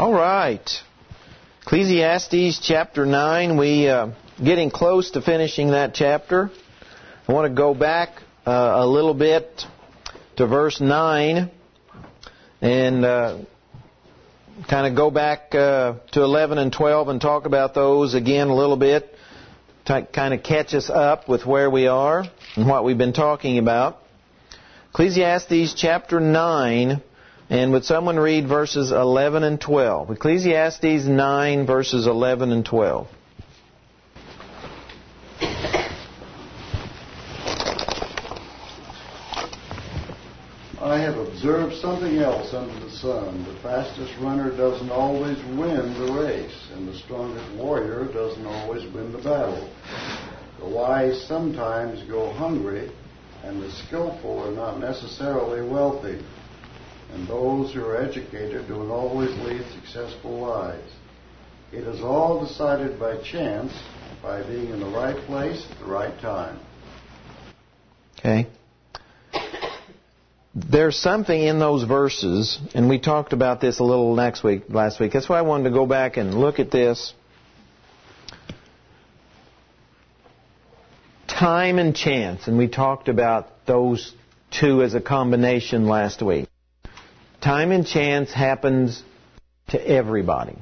All right. Ecclesiastes chapter 9. We're getting close to finishing that chapter. I want to go back a little bit to verse 9 and kind of go back to 11 and 12 and talk about those again a little bit, to kind of catch us up with where we are and what we've been talking about. Ecclesiastes chapter 9, and would someone read verses 11 and 12? Ecclesiastes 9, verses 11 and 12. I have observed something else under the sun. The fastest runner doesn't always win the race, and the strongest warrior doesn't always win the battle. The wise sometimes go hungry, and the skillful are not necessarily wealthy. And those who are educated don't always lead successful lives. It is all decided by chance, by being in the right place at the right time. Okay. There's something in those verses, and we talked about this a little last week. That's why I wanted to go back and look at this. Time and chance, and we talked about those two as a combination last week. Time and chance happens to everybody.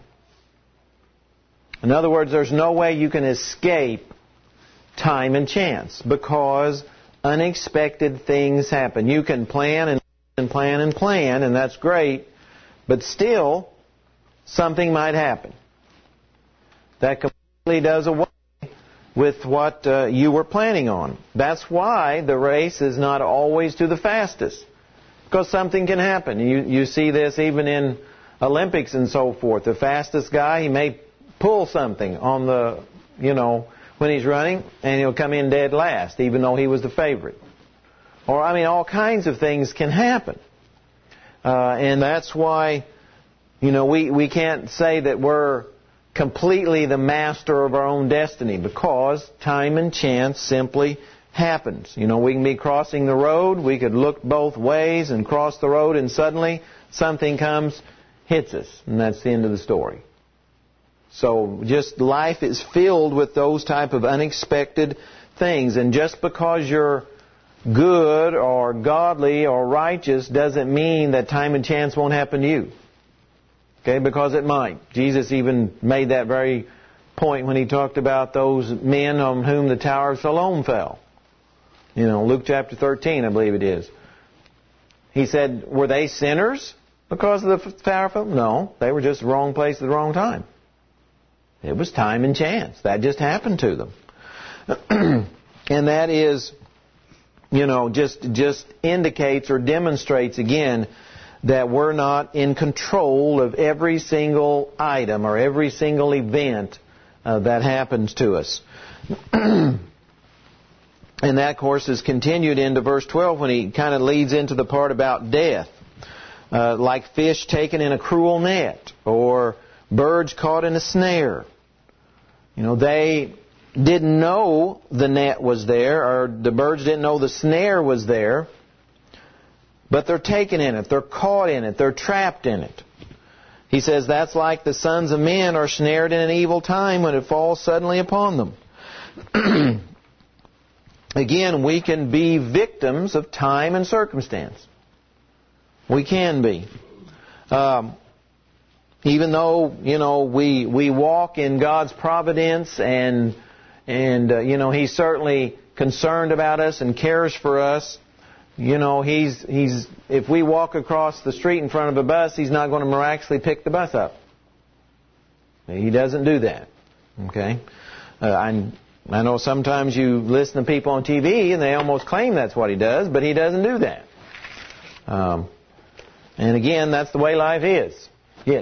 In other words, there's no way you can escape time and chance because unexpected things happen. You can plan and plan and plan, and that's great, but still, something might happen that completely does away with what you were planning on. That's why the race is not always to the fastest, because something can happen. You see this even in Olympics and so forth. The fastest guy, he may pull something on the, when he's running, and he'll come in dead last, even though he was the favorite. Or, all kinds of things can happen. And that's why, we can't say that we're completely the master of our own destiny, because time and chance simply happens. We can be crossing the road, we could look both ways and cross the road, and suddenly something comes, hits us, and that's the end of the story. So just life is filled with those type of unexpected things. And just because you're good or godly or righteous doesn't mean that time and chance won't happen to you. Okay, because it might. Jesus even made that very point when he talked about those men on whom the Tower of Siloam fell. Luke chapter 13, I believe it is. He said, were they sinners because of the Tower of Siloam? No, they were just the wrong place at the wrong time. It was time and chance. That just happened to them. And that is, just indicates or demonstrates again that we're not in control of every single item or every single event that happens to us. And that, of course, is continued into verse 12 when he kind of leads into the part about death. Like fish taken in a cruel net, or birds caught in a snare. They didn't know the net was there, or the birds didn't know the snare was there, but they're taken in it, they're caught in it, they're trapped in it. He says that's like the sons of men are snared in an evil time when it falls suddenly upon them. Again, we can be victims of time and circumstance. We can be. Even though, we walk in God's providence and He's certainly concerned about us and cares for us. He's if we walk across the street in front of a bus, He's not going to miraculously pick the bus up. He doesn't do that. Okay? I know sometimes you listen to people on TV and they almost claim that's what He does, but He doesn't do that. And again, that's the way life is. Yes?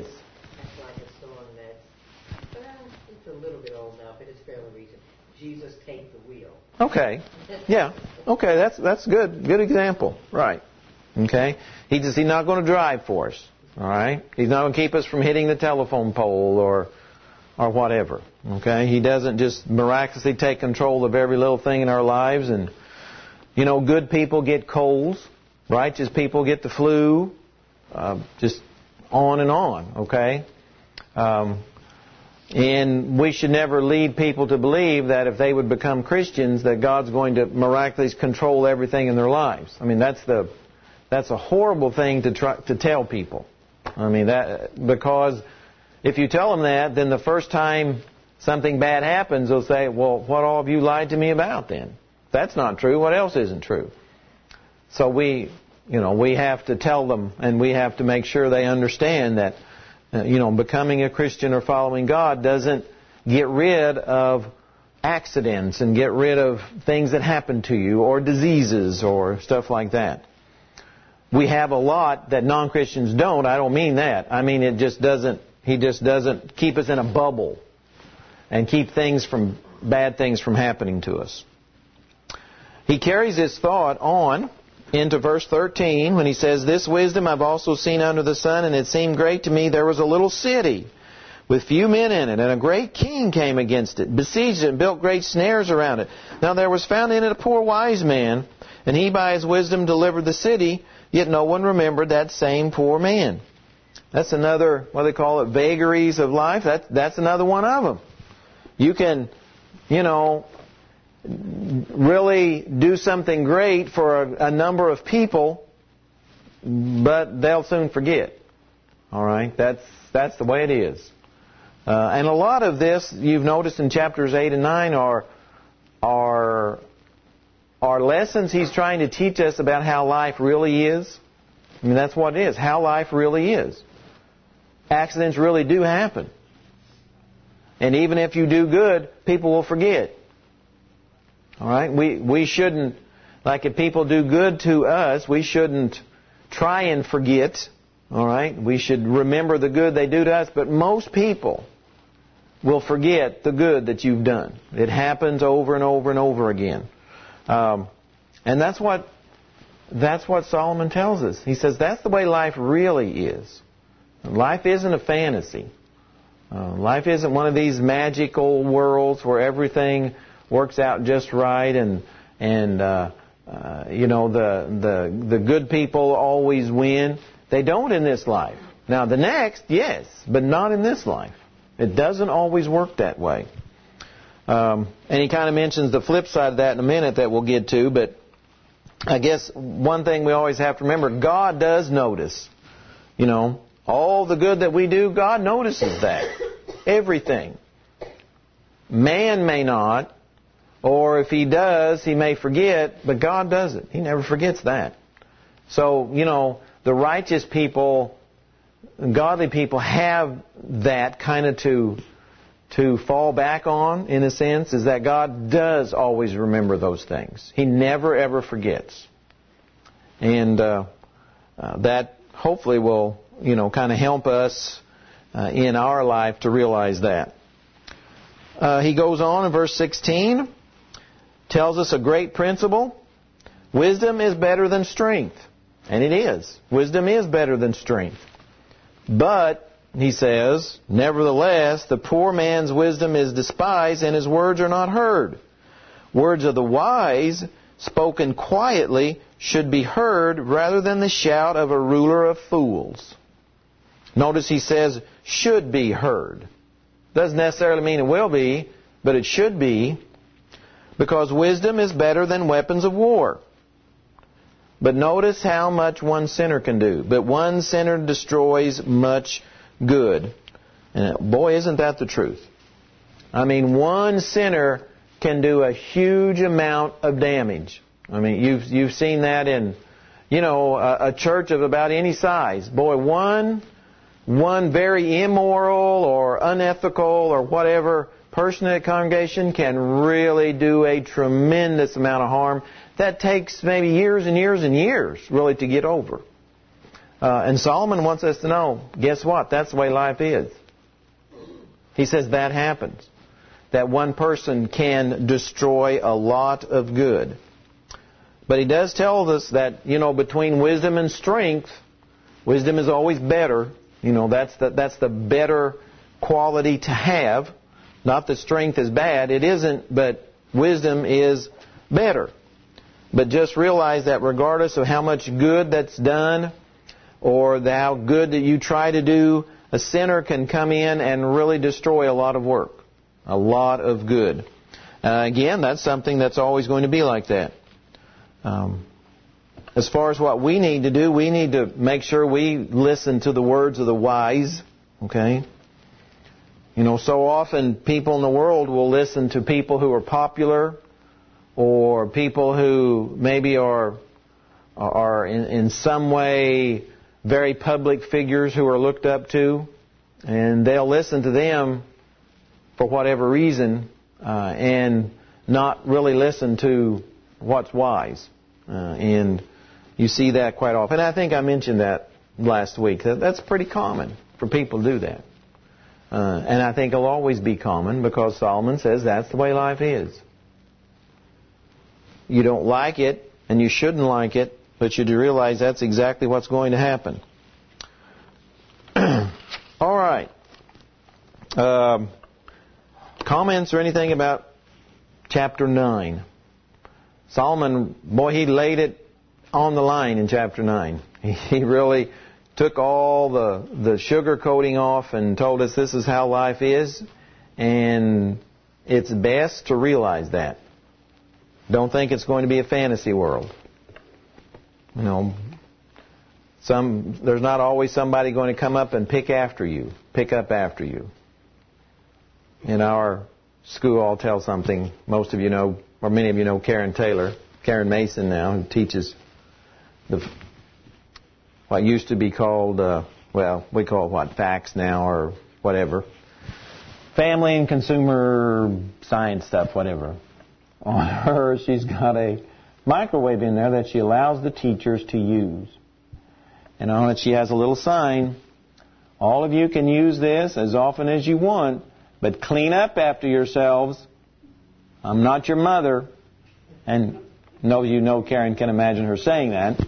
Jesus take the wheel. Okay. Yeah. Okay, that's good. Good example. Right. Okay. He's not going to drive for us. All right. He's not going to keep us from hitting the telephone pole or whatever. Okay. He doesn't just miraculously take control of every little thing in our lives. And good people get colds. Righteous people get the flu. Just on and on. Okay. And we should never lead people to believe that if they would become Christians, that God's going to miraculously control everything in their lives. I mean, that's a horrible thing to tell people. I mean, because if you tell them that, then the first time something bad happens, they'll say, well, what all have you lied to me about then? If that's not true, what else isn't true? So we have to tell them, and we have to make sure they understand that, becoming a Christian or following God doesn't get rid of accidents and get rid of things that happen to you or diseases or stuff like that. We have a lot that non-Christians don't. I don't mean that. I mean He just doesn't keep us in a bubble and keep bad things from happening to us. He carries this thought on into verse 13 when he says, "This wisdom I've also seen under the sun, and it seemed great to me. There was a little city with few men in it, and a great king came against it, besieged it, and built great snares around it. Now there was found in it a poor wise man, and he by his wisdom delivered the city, yet no one remembered that same poor man." That's another, what they call it, vagaries of life. That's another one of them. You can, really do something great for a number of people, but they'll soon forget. All right? That's the way it is. And a lot of this, you've noticed in chapters 8 and 9, are lessons he's trying to teach us about how life really is. I mean, that's what it is, how life really is. Accidents really do happen. And even if you do good, people will forget. All right? We shouldn't, like if people do good to us, we shouldn't try and forget. All right? We should remember the good they do to us. But most people will forget the good that you've done. It happens over and over and over again. And that's what Solomon tells us. He says that's the way life really is. Life isn't a fantasy. Life isn't one of these magical worlds where everything works out just right and the good people always win. They don't in this life. Now the next, yes, but not in this life. It doesn't always work that way. And he kind of mentions the flip side of that in a minute that we'll get to, but I guess one thing we always have to remember, God does notice. All the good that we do, God notices that. Everything. Man may not, or if he does, he may forget, but God doesn't. He never forgets that. So, the righteous people, godly people have that kind of to fall back on, in a sense, is that God does always remember those things. He never, ever forgets. And that hopefully will, kind of help us in our life to realize that. He goes on in verse 16, tells us a great principle. Wisdom is better than strength. And it is. Wisdom is better than strength. But, he says, nevertheless, the poor man's wisdom is despised, and his words are not heard. Words of the wise, spoken quietly, should be heard rather than the shout of a ruler of fools. Notice he says, should be heard. Doesn't necessarily mean it will be, but it should be, because wisdom is better than weapons of war. But notice how much one sinner can do. But one sinner destroys much good. And boy, isn't that the truth. I mean, one sinner can do a huge amount of damage. I mean, you've seen that in, a church of about any size. Boy, one very immoral or unethical or whatever person in a congregation can really do a tremendous amount of harm that takes maybe years and years and years really to get over. And Solomon wants us to know, guess what? That's the way life is. He says that happens. That one person can destroy a lot of good. But he does tell us that, between wisdom and strength, wisdom is always better. That's the better quality to have. Not that strength is bad. It isn't, but wisdom is better. But just realize that regardless of how much good that's done or how good that you try to do, a sinner can come in and really destroy a lot of work, a lot of good. Again, that's something that's always going to be like that. As far as what we need to do, we need to make sure we listen to the words of the wise. Okay? You know, so often people in the world will listen to people who are popular or people who maybe are in some way very public figures who are looked up to, and they'll listen to them for whatever reason and not really listen to what's wise. And you see that quite often. I think I mentioned that last week. That's pretty common for people to do that. And I think it'll always be common because Solomon says that's the way life is. You don't like it, and you shouldn't like it, but you do realize that's exactly what's going to happen. All right. Comments or anything about chapter 9? Solomon, boy, he laid it on the line in chapter 9. He really took all the sugar coating off and told us this is how life is, and it's best to realize that. Don't think it's going to be a fantasy world. You know, there's not always somebody going to come up and pick up after you. In our school, I'll tell something. Most of you know, or many of you know Karen Mason now, who teaches what used to be called, we call it what, FACS now or whatever. Family and consumer science stuff, whatever. On her, she's got a microwave in there that she allows the teachers to use. And on it she has a little sign. All of you can use this as often as you want, but clean up after yourselves. I'm not your mother. And you know Karen can imagine her saying that.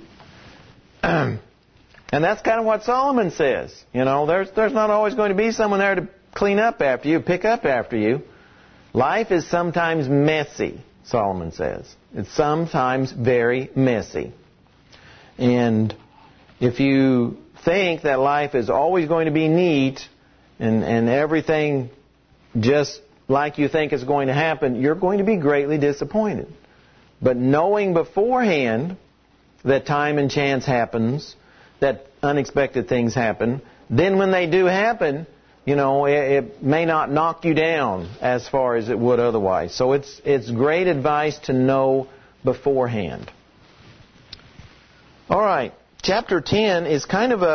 And that's kind of what Solomon says. You know, there's not always going to be someone there to clean up after you, pick up after you. Life is sometimes messy, Solomon says. It's sometimes very messy. And if you think that life is always going to be neat and everything just like you think is going to happen, you're going to be greatly disappointed. But knowing beforehand that time and chance happens, that unexpected things happen, then when they do happen, you know, it may not knock you down as far as it would otherwise. So it's great advice to know beforehand. All right. Chapter 10 is kind of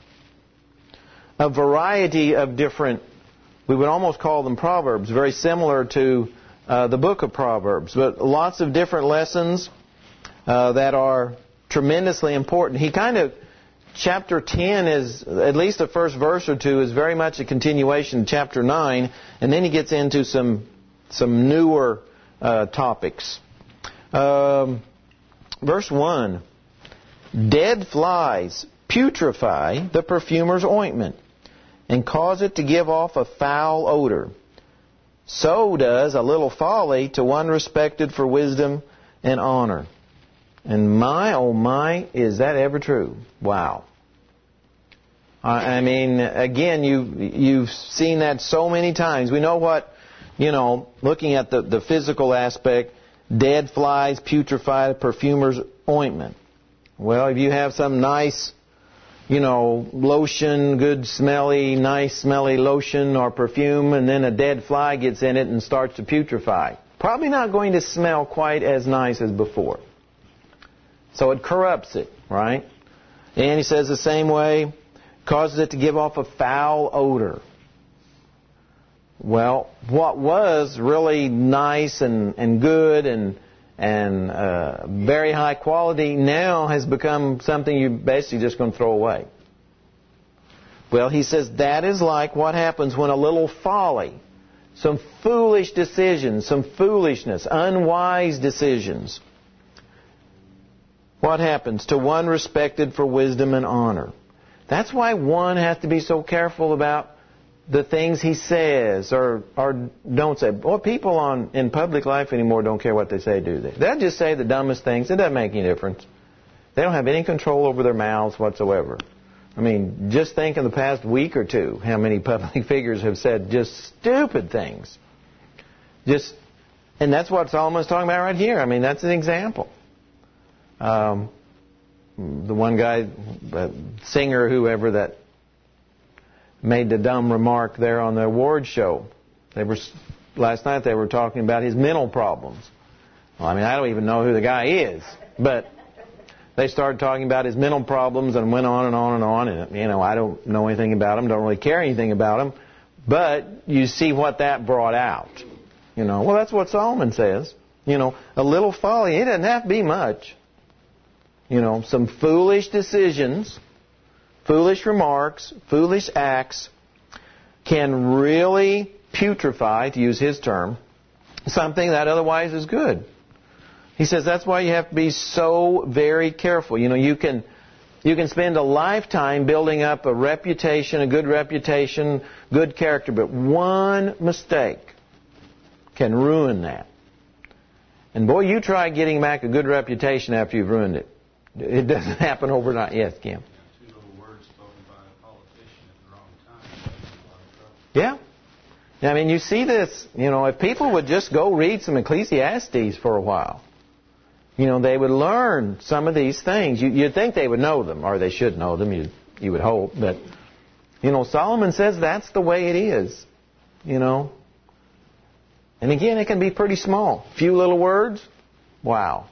a variety of different, we would almost call them proverbs, very similar to the book of Proverbs, but lots of different lessons that are tremendously important. Chapter 10 is, at least the first verse or two, is very much a continuation of chapter 9, and then he gets into some newer topics. Verse 1, dead flies putrefy the perfumer's ointment and cause it to give off a foul odor. So does a little folly to one respected for wisdom and honor. And my, oh my, is that ever true? Wow. I mean, again, you've seen that so many times. We know what, looking at the physical aspect, dead flies putrefy the perfumer's ointment. Well, if you have some nice, lotion, good smelly, nice smelly lotion or perfume, and then a dead fly gets in it and starts to putrefy, probably not going to smell quite as nice as before. So it corrupts it, right? And he says the same way, causes it to give off a foul odor. Well, what was really nice and good and very high quality now has become something you're basically just going to throw away. Well, he says that is like what happens when a little folly, some foolish decisions, some foolishness, unwise decisions. What happens to one respected for wisdom and honor? That's why one has to be so careful about the things he says or don't say. Well, people in public life anymore don't care what they say, do they? They'll just say the dumbest things. It doesn't make any difference. They don't have any control over their mouths whatsoever. I mean, just think in the past week or two how many public figures have said just stupid things. And that's what Solomon's talking about right here. I mean, that's an example. The one guy, singer or whoever, that made the dumb remark there on the award show. Last night they were talking about his mental problems. Well, I mean, I don't even know who the guy is, but they started talking about his mental problems and went on and on and on. And, you know, I don't know anything about him, don't really care anything about him. But you see what that brought out. You know, well, that's what Solomon says. You know, a little folly, it doesn't have to be much. You know, some foolish decisions, foolish remarks, foolish acts can really putrefy, to use his term, something that otherwise is good. He says that's why you have to be so very careful. You know, you can spend a lifetime building up a reputation, a good reputation, good character, but one mistake can ruin that. And boy, you try getting back a good reputation after you've ruined it. It doesn't happen overnight. Yes, Kim? Two little words spoken by a politician at the wrong time. Yeah. I mean, you see this, you know, if people would just go read some Ecclesiastes for a while, you know, they would learn some of these things. You'd think they would know them, or they should know them, you would hope. But, you know, Solomon says that's the way it is, you know. And again, it can be pretty small. Few little words, wow,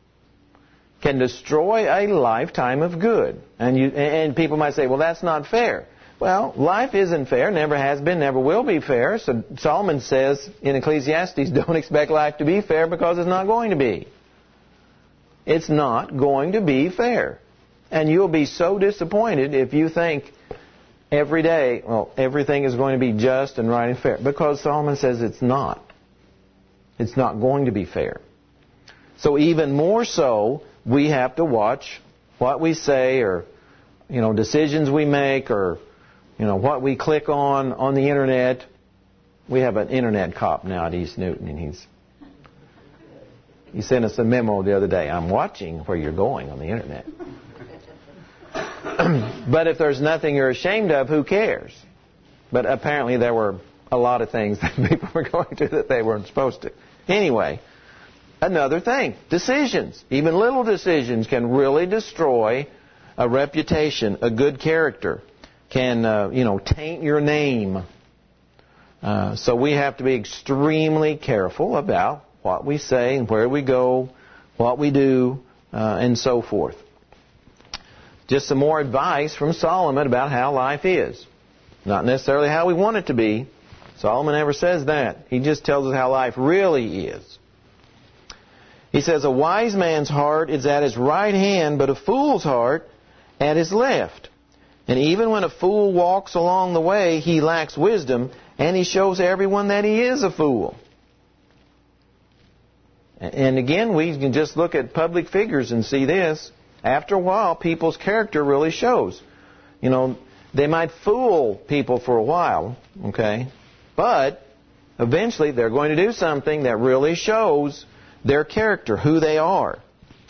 can destroy a lifetime of good. And people might say, well, that's not fair. Well, life isn't fair, never has been, never will be fair. So Solomon says in Ecclesiastes, don't expect life to be fair because it's not going to be. It's not going to be fair. And you'll be so disappointed if you think every day, well, everything is going to be just and right and fair. Because Solomon says it's not. It's not going to be fair. So even more so, we have to watch what we say, or, you know, decisions we make, or, you know, what we click on the Internet. We have an Internet cop now at East Newton, and he sent us a memo the other day. I'm watching where you're going on the Internet. But if there's nothing you're ashamed of, who cares? But apparently there were a lot of things that people were going to that they weren't supposed to. Anyway, another thing, decisions. Even little decisions can really destroy a reputation, a good character, can, taint your name. So we have to be extremely careful about what we say and where we go, what we do, and so forth. Just some more advice from Solomon about how life is. Not necessarily how we want it to be. Solomon never says that. He just tells us how life really is. He says, a wise man's heart is at his right hand, but a fool's heart at his left. And even when a fool walks along the way, he lacks wisdom, and he shows everyone that he is a fool. And again, we can just look at public figures and see this. After a while, people's character really shows. You know, they might fool people for a while, okay? But eventually they're going to do something that really shows their character, who they are.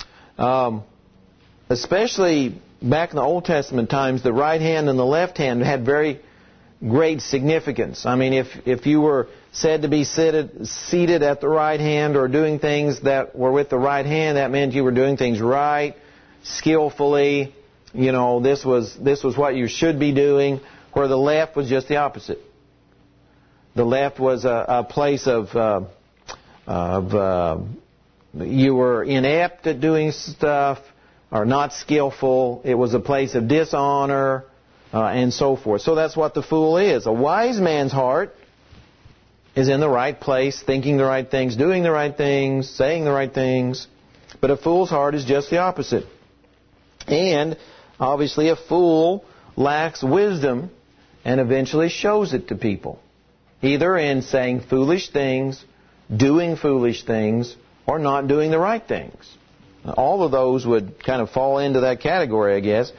Especially back in the Old Testament times, the right hand and the left hand had very great significance. I mean, if you were said to be seated at the right hand or doing things that were with the right hand, that meant you were doing things right, skillfully. You know, this was what you should be doing, where the left was just the opposite. The left was a place of you were inept at doing stuff or not skillful. It was a place of dishonor and so forth. So that's what the fool is. A wise man's heart is in the right place, thinking the right things, doing the right things, saying the right things. But a fool's heart is just the opposite. And obviously a fool lacks wisdom and eventually shows it to people. Either in saying foolish things, doing foolish things, or not doing the right things. All of those would kind of fall into that category, I guess.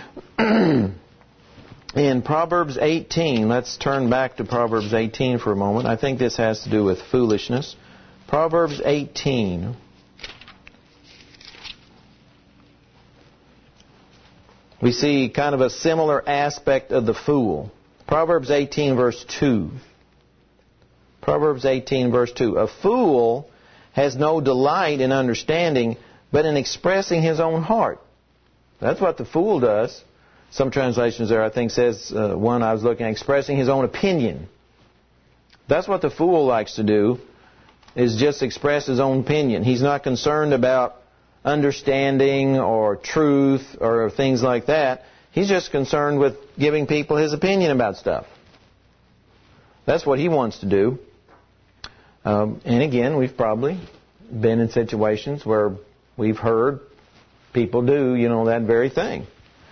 In Proverbs 18, let's turn back to Proverbs 18 for a moment. I think this has to do with foolishness. Proverbs 18. we see kind of a similar aspect of the fool. Proverbs 18, verse 2. Proverbs 18, verse 2. A fool has no delight in understanding, but in expressing his own heart. That's what the fool does. Some translations there, I think, says, one I was looking at, expressing his own opinion. That's what the fool likes to do, is just express his own opinion. He's not concerned about understanding or truth or things like that. He's just concerned with giving people his opinion about stuff. That's what he wants to do. And again, we've probably been in situations where we've heard people do, that very thing.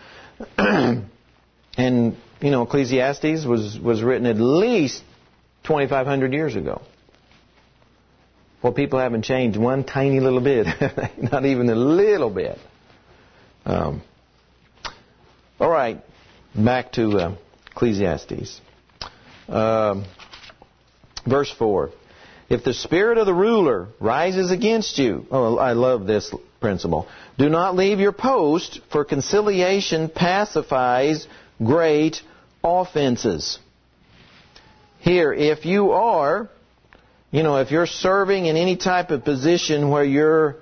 And, Ecclesiastes was written at least 2,500 years ago. Well, people haven't changed one tiny little bit. Not even a little bit. All right. Back to Ecclesiastes. Verse 4. If the spirit of the ruler rises against you... Oh, I love this principle. Do not leave your post, for conciliation pacifies great offenses. Here, if you are... if you're serving in any type of position where you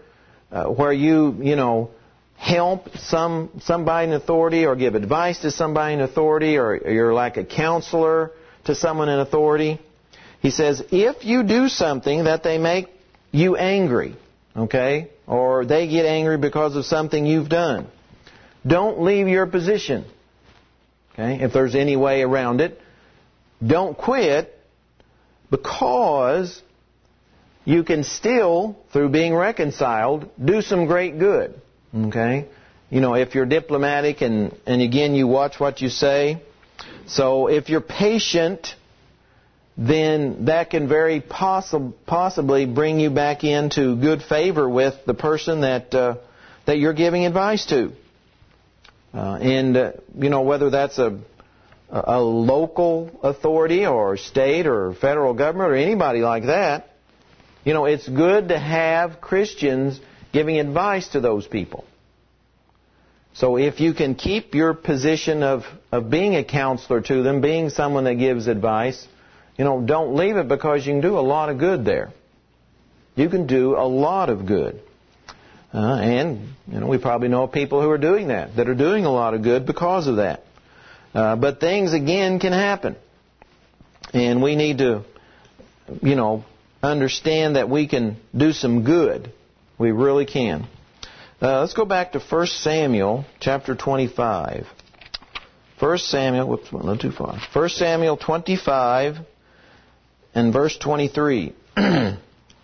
help somebody in authority or give advice to somebody in authority, or you're like a counselor to someone in authority, he says, if you do something that they make you angry, okay, or they get angry because of something you've done, don't leave your position. Okay, if there's any way around it, don't quit. Because you can still, through being reconciled, do some great good. Okay? If you're diplomatic and again you watch what you say. So if you're patient, then that can very possibly bring you back into good favor with the person that you're giving advice to. Whether that's a local authority or state or federal government or anybody like that, it's good to have Christians giving advice to those people. So if you can keep your position of being a counselor to them, being someone that gives advice, don't leave it, because you can do a lot of good there. You can do a lot of good. And we probably know people who are doing that are doing a lot of good because of that. But things, again, can happen. And we need to, understand that we can do some good. We really can. Let's go back to 1 Samuel chapter 25. 1 Samuel, whoops, went a little too far. 1 Samuel 25 and verse 23. And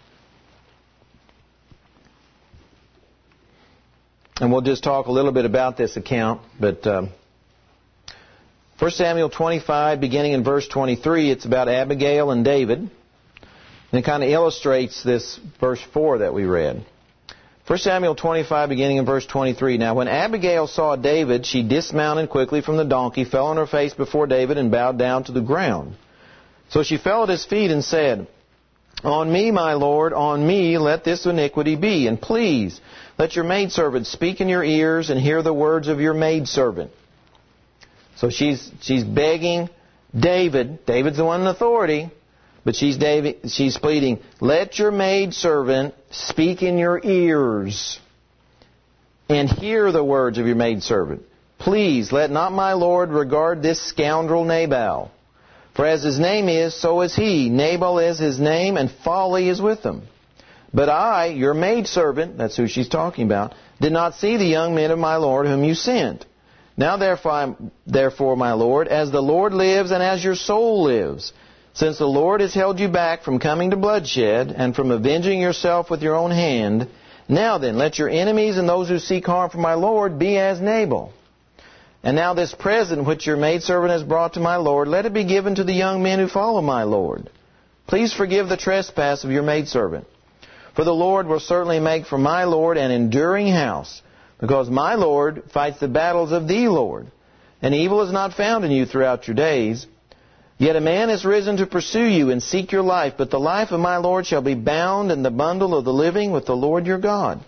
we'll just talk a little bit about this account, but 1 Samuel 25, beginning in verse 23, it's about Abigail and David. And it kind of illustrates this verse 4 that we read. 1 Samuel 25, beginning in verse 23. Now when Abigail saw David, she dismounted quickly from the donkey, fell on her face before David, and bowed down to the ground. So she fell at his feet and said, On me, my lord, on me let this iniquity be, and please let your maidservant speak in your ears and hear the words of your maidservant. So she's begging David. David's the one in authority. But she's pleading, let your maidservant speak in your ears and hear the words of your maidservant. Please let not my lord regard this scoundrel Nabal. For as his name is, so is he. Nabal is his name, and folly is with him. But I, your maidservant, that's who she's talking about, did not see the young men of my lord whom you sent. Now therefore, my lord, as the Lord lives and as your soul lives, since the Lord has held you back from coming to bloodshed and from avenging yourself with your own hand, now then, let your enemies and those who seek harm for my Lord be as Nabal. And now this present which your maidservant has brought to my Lord, let it be given to the young men who follow my Lord. Please forgive the trespass of your maidservant. For the Lord will certainly make for my Lord an enduring house, because my Lord fights the battles of the Lord, and evil is not found in you throughout your days. Yet a man has risen to pursue you and seek your life, but the life of my Lord shall be bound in the bundle of the living with the Lord your God.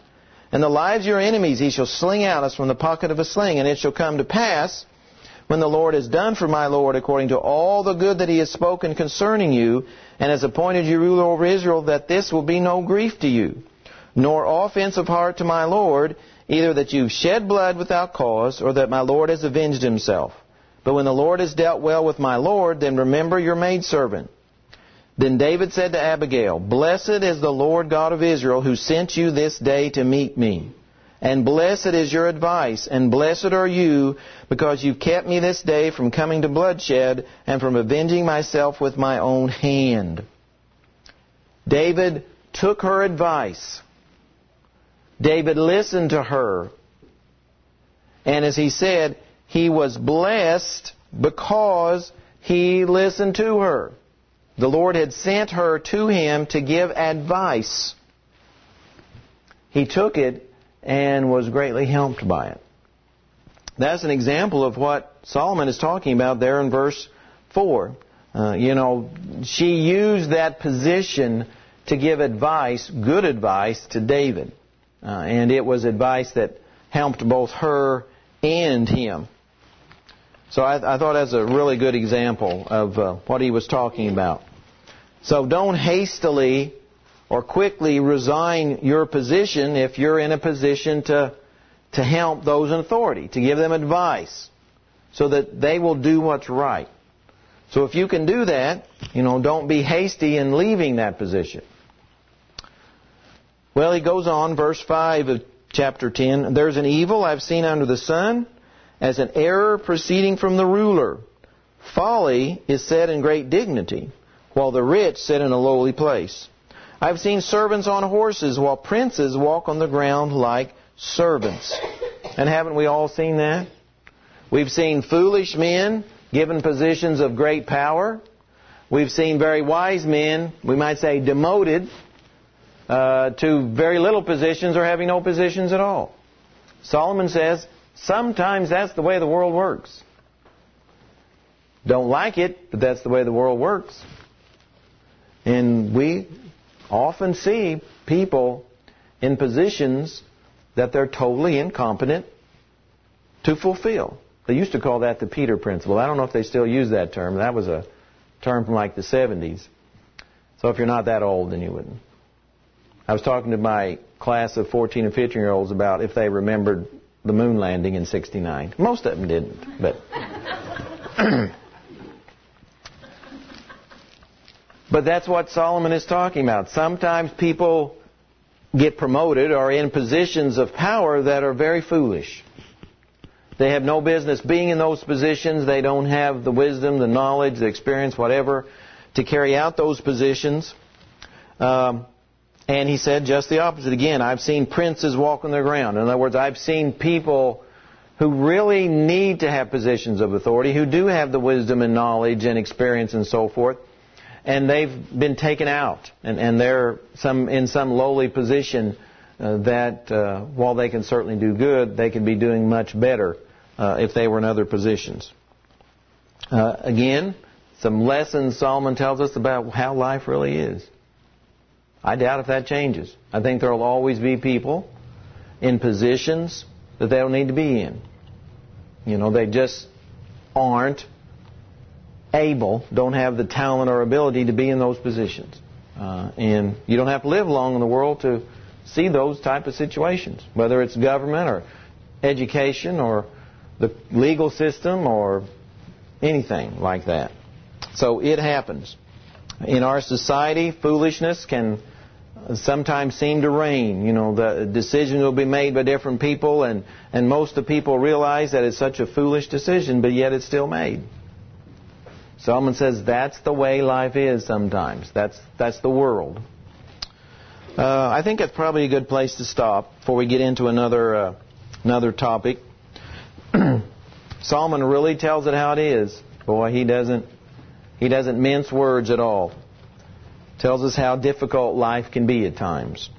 And the lives of your enemies he shall sling out as from the pocket of a sling. And it shall come to pass, when the Lord has done for my Lord according to all the good that he has spoken concerning you, and has appointed you ruler over Israel, that this will be no grief to you, nor offense of heart to my Lord, either that you've shed blood without cause, or that my Lord has avenged himself. But when the Lord has dealt well with my Lord, then remember your maidservant. Then David said to Abigail, Blessed is the Lord God of Israel, who sent you this day to meet me. And blessed is your advice, and blessed are you, because you've kept me this day from coming to bloodshed, and from avenging myself with my own hand. David took her advice. David listened to her. And as he said, he was blessed because he listened to her. The Lord had sent her to him to give advice. He took it and was greatly helped by it. That's an example of what Solomon is talking about there in verse 4. She used that position to give advice, good advice, to David. And it was advice that helped both her and him. So I thought that's a really good example of what he was talking about. So don't hastily or quickly resign your position if you're in a position to help those in authority, to give them advice so that they will do what's right. So if you can do that, don't be hasty in leaving that position. Well, he goes on, verse 5 of chapter 10, There's an evil I've seen under the sun, as an error proceeding from the ruler. Folly is set in great dignity, while the rich sit in a lowly place. I've seen servants on horses, while princes walk on the ground like servants. And haven't we all seen that? We've seen foolish men given positions of great power. We've seen very wise men, we might say demoted, to very little positions or having no positions at all. Solomon says, sometimes that's the way the world works. Don't like it, but that's the way the world works. And we often see people in positions that they're totally incompetent to fulfill. They used to call that the Peter Principle. I don't know if they still use that term. That was a term from like the 70s. So if you're not that old, then you wouldn't. I was talking to my class of 14 and 15-year-olds about if they remembered the moon landing in '69. Most of them didn't, but... But that's what Solomon is talking about. Sometimes people get promoted or in positions of power that are very foolish. They have no business being in those positions. They don't have the wisdom, the knowledge, the experience, whatever, to carry out those positions. And he said just the opposite again. I've seen princes walk on the ground. In other words, I've seen people who really need to have positions of authority, who do have the wisdom and knowledge and experience and so forth, and they've been taken out, and they're in some lowly position that while they can certainly do good, they could be doing much better if they were in other positions. Again, some lessons Solomon tells us about how life really is. I doubt if that changes. I think there will always be people in positions that they don't need to be in. They just aren't able, don't have the talent or ability to be in those positions. And you don't have to live long in the world to see those type of situations, whether it's government or education or the legal system or anything like that. So it happens. In our society, foolishness can sometimes seem to reign. The decision will be made by different people, and most of the people realize that it's such a foolish decision, but yet it's still made. Solomon says that's the way life is sometimes. That's the world. I think that's probably a good place to stop before we get into another topic. Solomon really tells it how it is. Boy, he doesn't mince words at all. Tells us how difficult life can be at times.